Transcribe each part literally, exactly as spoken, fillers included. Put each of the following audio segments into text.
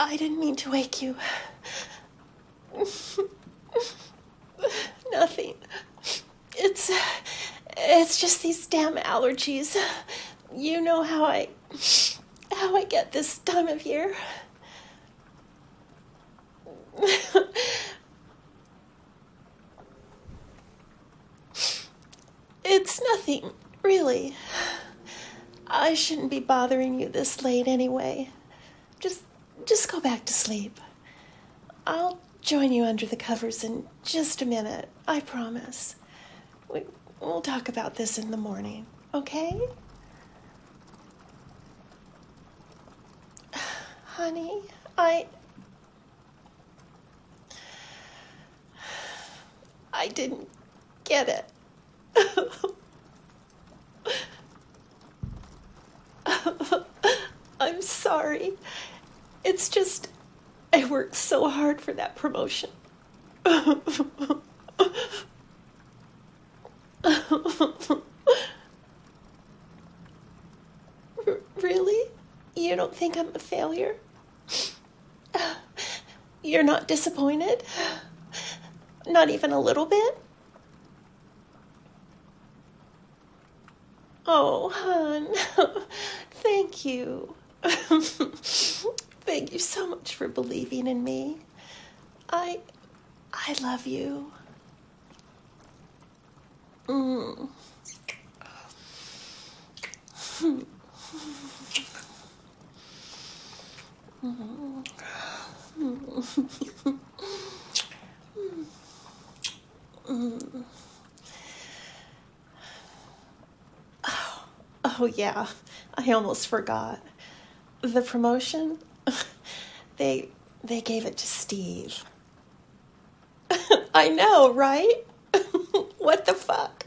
I didn't mean to wake you. Nothing. It's... It's just these damn allergies. You know how I... how I get this time of year. It's nothing, really. I shouldn't be bothering you this late anyway. Just, just go back to sleep. I'll join you under the covers in just a minute, I promise. We, we'll talk about this in the morning, okay? Honey, I... I didn't get it. I'm sorry. It's just, I worked so hard for that promotion. Really? You don't think I'm a failure? You're not disappointed? Not even a little bit? Oh, hon. Thank you. Thank you so much for believing in me. I... I love you. Mm. Mm. Mm. Oh, oh, yeah. I almost forgot. The promotion, they they gave it to Steve. I know, right? What the fuck?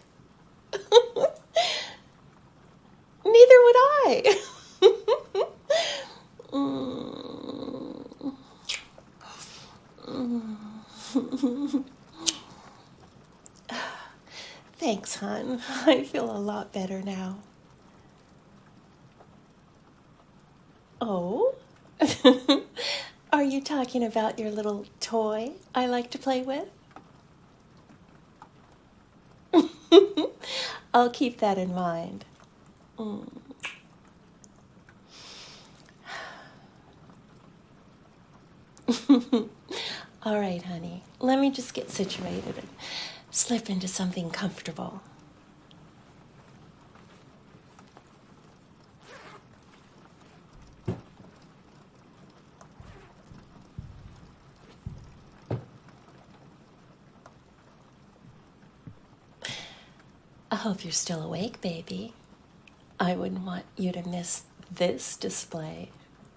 Neither would I. mm. Mm. Thanks, hon. I feel a lot better now. Oh? Are you talking about your little toy I like to play with? I'll keep that in mind. Mm. All right, honey. Let me just get situated and slip into something comfortable. I hope you're still awake, baby. I wouldn't want you to miss this display.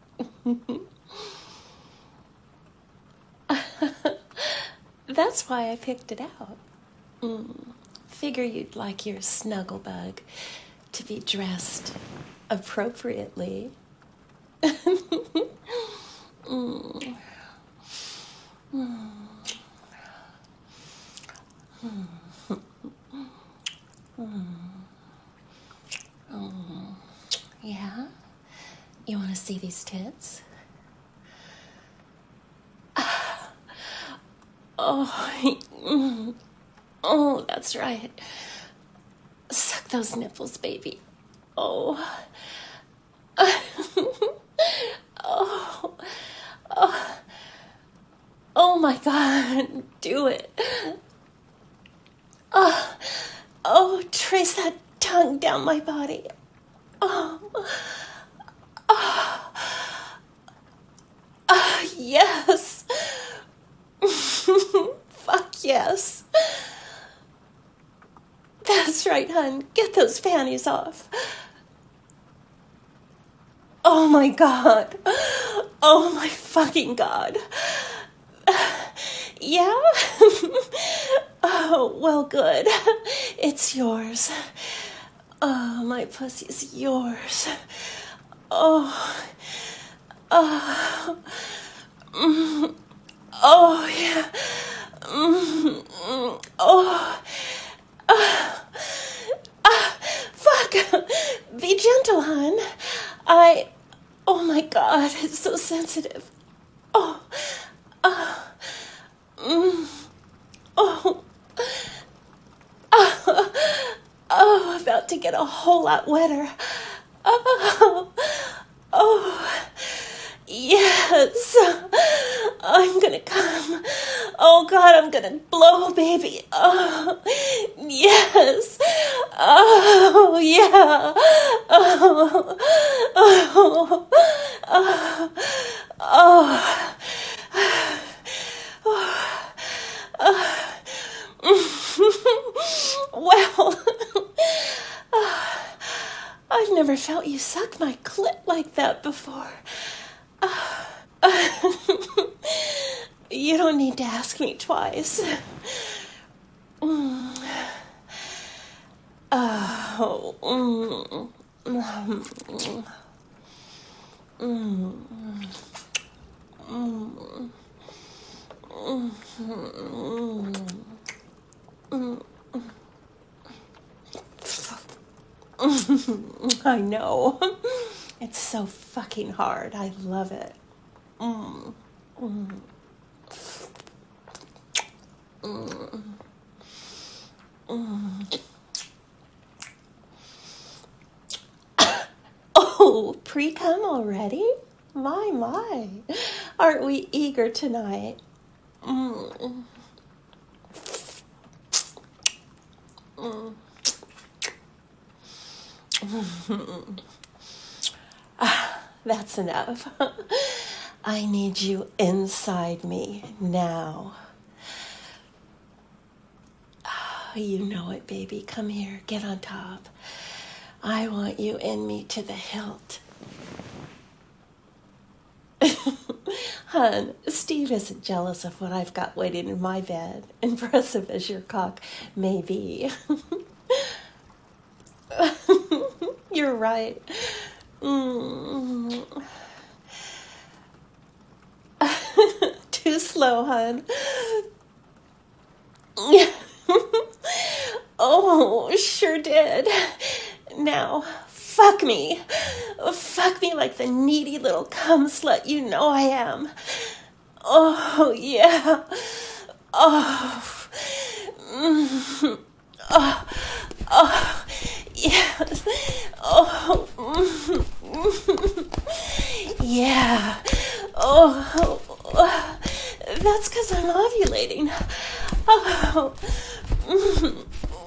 That's why I picked it out. Mm. Figure you'd like your snugglebug to be dressed appropriately. mm. Mm. Mm. Mm. Oh, yeah? You want to see these tits? Oh, mm. Oh, that's right. Suck those nipples, baby. Oh. Oh. Oh. Oh my God, do it. Oh. Oh, trace that tongue down my body. Oh. Oh. Oh, yes. Fuck yes. That's right, hun. Get those panties off. Oh my God. Oh my fucking God. Yeah? Oh, well, good. It's yours. Oh, my pussy's yours. Oh. Oh. Mm. Oh, yeah. Mm. Oh. Uh. Uh. Fuck. Be gentle, hon. I... Oh, my God. It's so sensitive. Oh, uh, mm, oh, oh, oh, about to get a whole lot wetter. Oh, oh, yes, I'm gonna come. Oh God, I'm gonna blow, baby. Oh, yes. Oh, yeah. Oh, oh, oh, oh. Well, I've never felt you suck my clit like that before. You don't need to ask me twice. Mm. Oh. Mm. Mm. Mm. Mm. Mm. Mm. I know. It's so fucking hard. I love it. Mm. Mm. Mm. Mm. Oh, pre-cum already? My, my. Aren't we eager tonight? Mm. Mm. Ah, that's enough. I need you inside me now. You know it, baby. Come here. Get on top. I want you in me to the hilt. Hun, Steve isn't jealous of what I've got waiting in my bed, impressive as your cock may be. You're right. Mm. Too slow, hun. Oh, sure did. Now, fuck me. Fuck me like the needy little cum slut you know I am. Oh, yeah. Oh. Mm. Oh. Oh. Yes. Oh. Mm. Yeah. Oh. Oh. That's because I'm ovulating. Oh. Mm.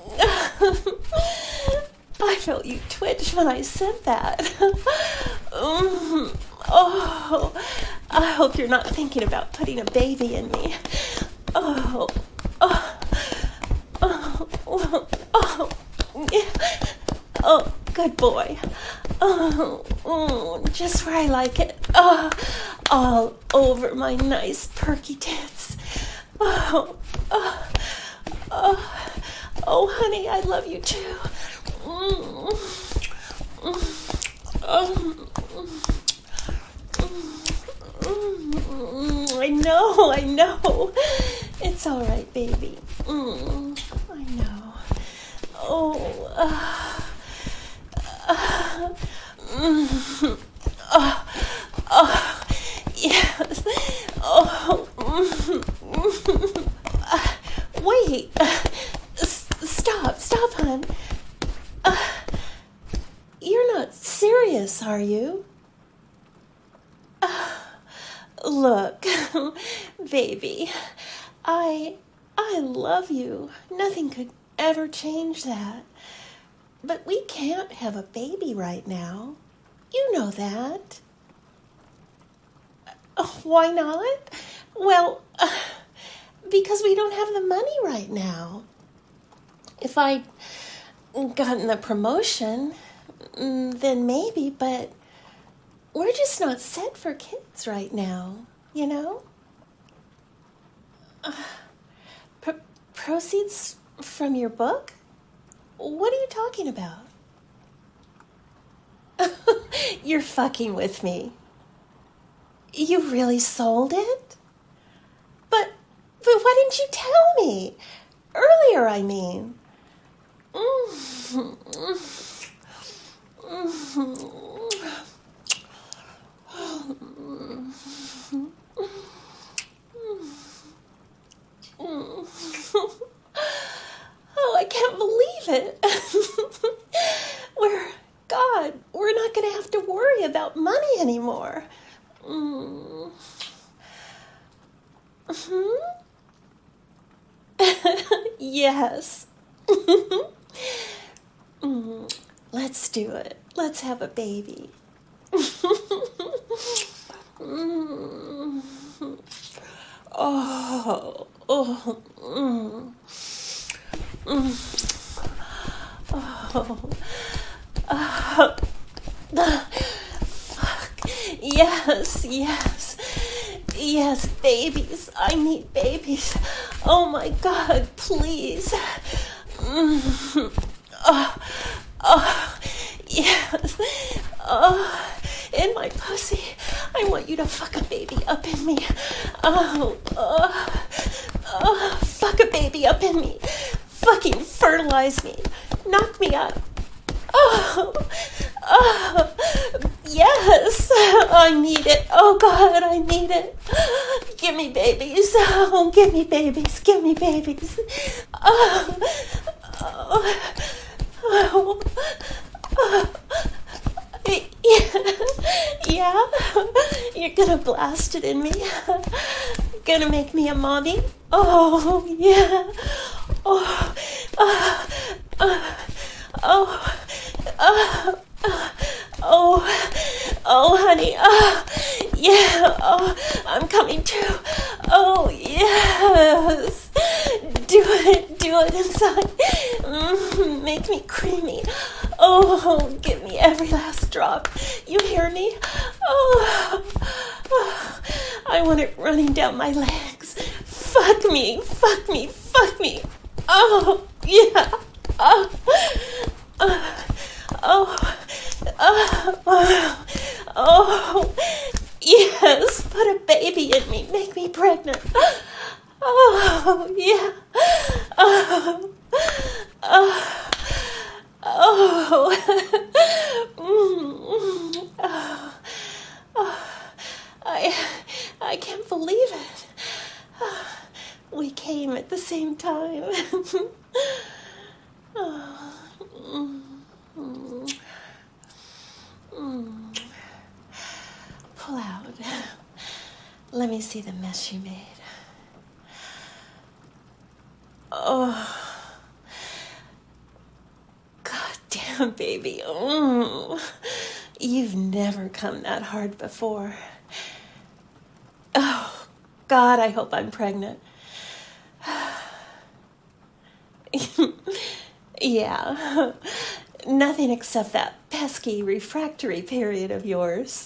I felt you twitch when I said that. Mm. Oh, I hope you're not thinking about putting a baby in me. Oh, oh, oh, oh, oh, yeah. Oh, good boy. Oh, oh, just where I like it. Oh, all over my nice perky tits. Oh, oh, oh, oh, honey, I love you too. Mm. Mm. Mm. I know, I know. It's all right, baby. Mm. I know. Oh. Uh, uh, mm. Oh. Oh. Yes. Oh. Mm. Uh, wait. Uh, s- stop. Stop, hon. Uh, you're not serious, are you? Uh, look, baby, I, I love you. Nothing could ever change that. But we can't have a baby right now. You know that. Uh, why not? Well, uh, because we don't have the money right now. If I'd gotten the promotion, then maybe, but we're just not set for kids right now, you know? Uh, pr- proceeds from your book? What are you talking about? You're fucking with me. You really sold it? But, but why didn't you tell me? Earlier, I mean. anymore. Mm. Hmm? Yes. Mm. Let's do it. Let's have a baby. Mm. Oh, oh, mm. Mm. Oh, oh. Fuck. Yes, yes, yes, babies. I need babies. Oh my God, please. Mm. Oh, oh, yes. Oh, in my pussy. I want you to fuck a baby up in me. Oh, oh, oh, fuck a baby up in me. Fucking fertilize me. Knock me up. Oh, oh, yes, I need it. Oh God, I need it. Give me babies. Oh, give me babies. Give me babies. Oh, oh, oh, oh. Yeah, you're gonna blast it in me. Gonna make me a mommy. Oh, yeah. Oh, oh, oh, oh. Oh, oh, oh, oh, honey, oh, yeah, oh, I'm coming too. Oh, yes, do it, do it inside. Mm, make me creamy. Oh, give me every last drop. You hear me? Oh, oh, I want it running down my legs. Fuck me, fuck me, fuck me. Oh, yeah, oh, oh. Oh, oh, oh, oh, yes, put a baby in me, make me pregnant. Oh, yeah. Oh, oh, oh, mm, oh, oh. I, I can't believe it. We came at the same time. Oh, mm. Mm. Mm. Pull out. Let me see the mess you made. Oh. God damn, baby. Mm. You've never come that hard before. Oh, God, I hope I'm pregnant. Yeah. Nothing except that pesky refractory period of yours.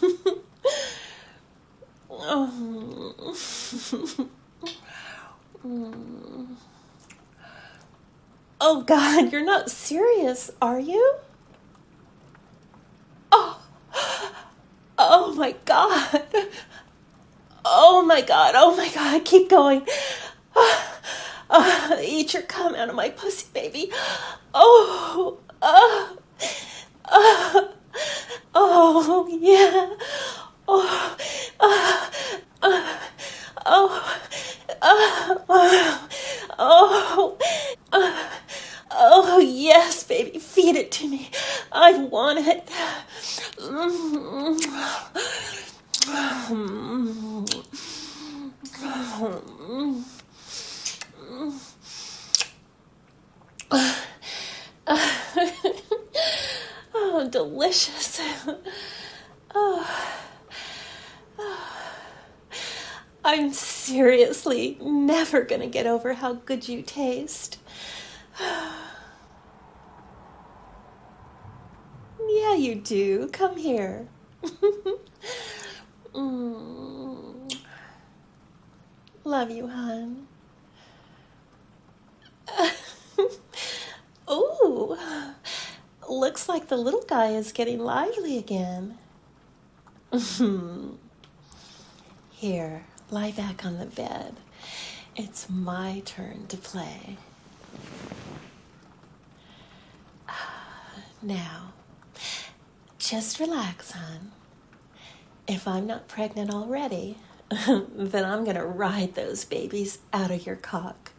Oh. Oh, God, you're not serious, are you? Oh. Oh, my God. Oh, my God. Oh, my God. Keep going. Uh, eat your cum out of my pussy, baby. Oh, oh, oh, oh, yeah. Oh, uh, uh, oh, uh, oh, oh, uh, oh, yes, baby. Feed it to me. I want it. Mm. Mm. Oh, delicious. Oh. Oh. I'm seriously never gonna get over how good you taste. Yeah, you do. Come here. Mm. Love you, hon. Ooh, looks like the little guy is getting lively again. Here, lie back on the bed. It's my turn to play. Now, just relax, hon. If I'm not pregnant already, then I'm gonna ride those babies out of your cock.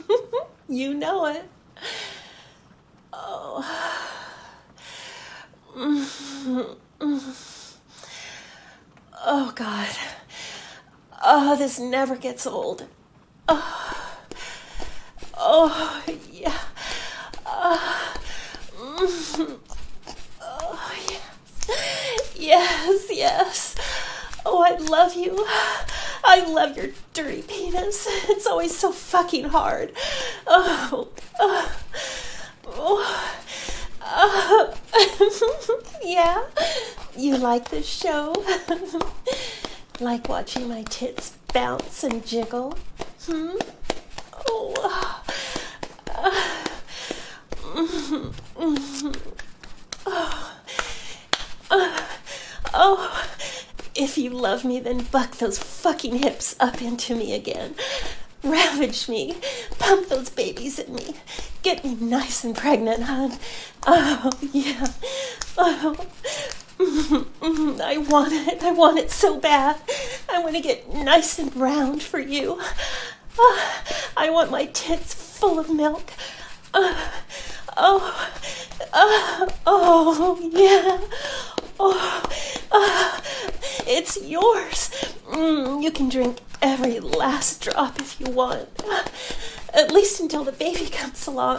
You know it. Oh. Oh, God. Oh, this never gets old. Oh, oh yeah. Oh, mm, oh, yes. Yes, yes. Oh, I love you. I love your dirty penis. It's always so fucking hard. Oh, oh, oh. Uh, yeah? You like this show? Like watching my tits bounce and jiggle? Hmm? Oh. Uh, mm, mm, oh. Uh, oh. If you love me, then buck those fucking hips up into me again. Ravage me. Pump those babies in me. Get me nice and pregnant, hon. Oh, yeah. Oh. Mm-hmm. I want it. I want it so bad. I want to get nice and round for you. Oh, I want my tits full of milk. Oh, oh, oh, oh yeah. Oh, oh, it's yours. Mm, you can drink every last drop if you want. At least until the baby comes along.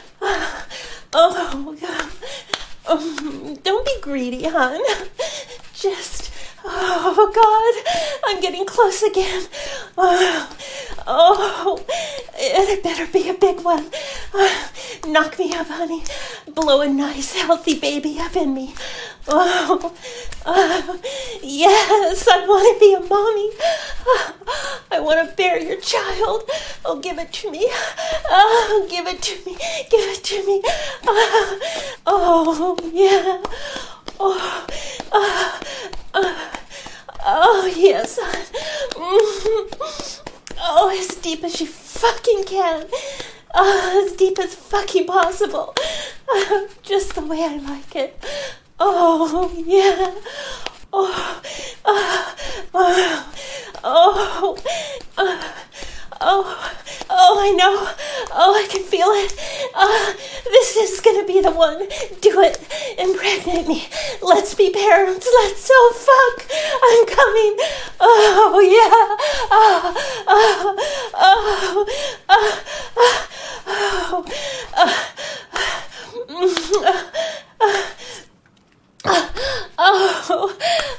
Oh, God. Um, don't be greedy, hon. Just, oh, God, I'm getting close again. Oh, oh, it better be a big one. Uh, knock me up, honey. Blow a nice, healthy baby up in me. Oh, oh, yes, I want to be a mommy. Oh, I want to bear your child. Oh, give it to me. Oh, give it to me. Give it to me. Oh, oh yeah. Oh, oh, oh, oh yes. Oh, as deep as you fucking can. Oh, as deep as fucking possible. Oh, just the way I like it. Oh, yeah. Oh, oh, oh, oh, oh, oh, oh, I know. Oh, I can feel it. Oh, this is gonna be the one. Do it. Impregnate me. Let's be parents. Let's, oh, fuck. I'm coming. Oh, yeah. Oh, oh, oh, oh, oh, oh, oh, oh. Oh,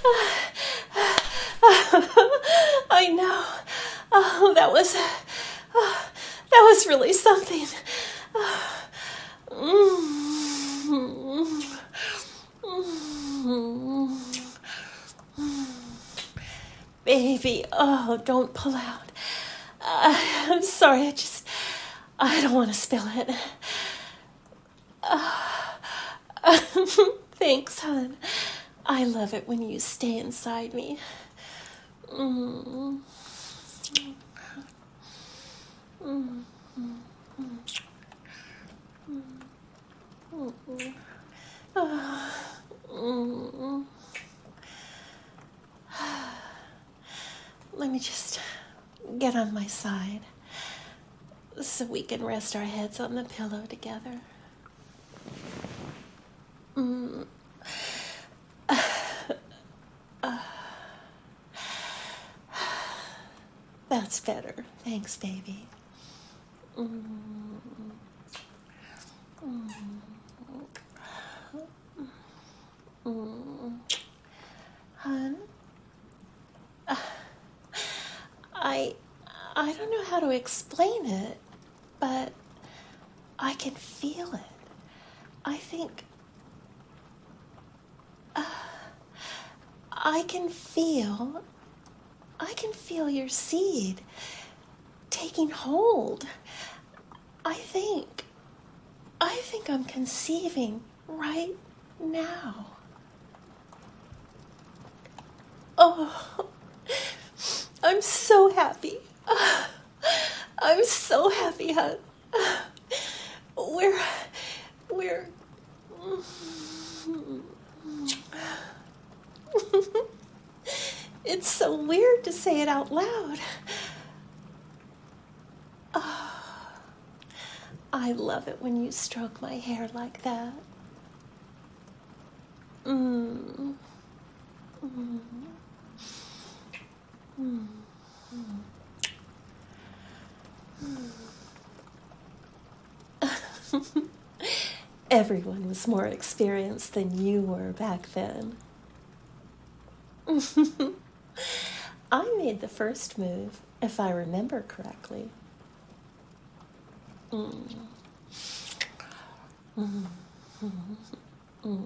I know. Oh, that was, oh, that was really something. Baby, oh, don't pull out. Uh, I'm sorry, I just, I don't want to spill it. Uh, Thanks, hon. I love it when you stay inside me. Mm. Mm. Mm. Mm. Mm. Oh. Mm. Let me just get on my side so we can rest our heads on the pillow together. Mm. Uh, uh, that's better. Thanks, baby. Mm. Mm. Mm. Hun? Uh, I I don't know how to explain it, but I can feel it. I think uh, I can feel I can feel your seed taking hold. I think I think I'm conceiving right now. Oh, I'm so happy. I'm so happy, hon. We're, we're, it's so weird to say it out loud. Oh, I love it when you stroke my hair like that. Mm. Mm. Mm. Mm. Everyone was more experienced than you were back then. I made the first move, if I remember correctly. Mm. Mm. Mm.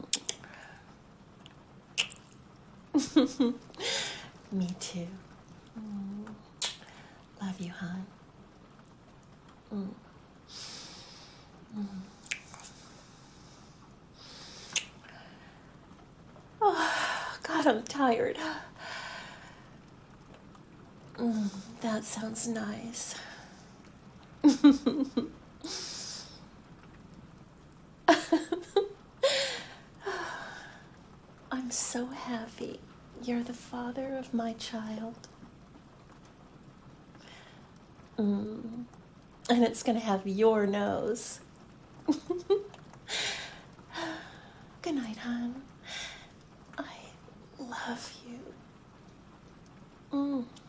Mm. Me too. Mm. Love you, hon. Mm. Mm. Oh, God, I'm tired. Mm, that sounds nice. I'm so happy you're the father of my child. Mm. And it's going to have your nose. Good night, hon. I love you. Mm.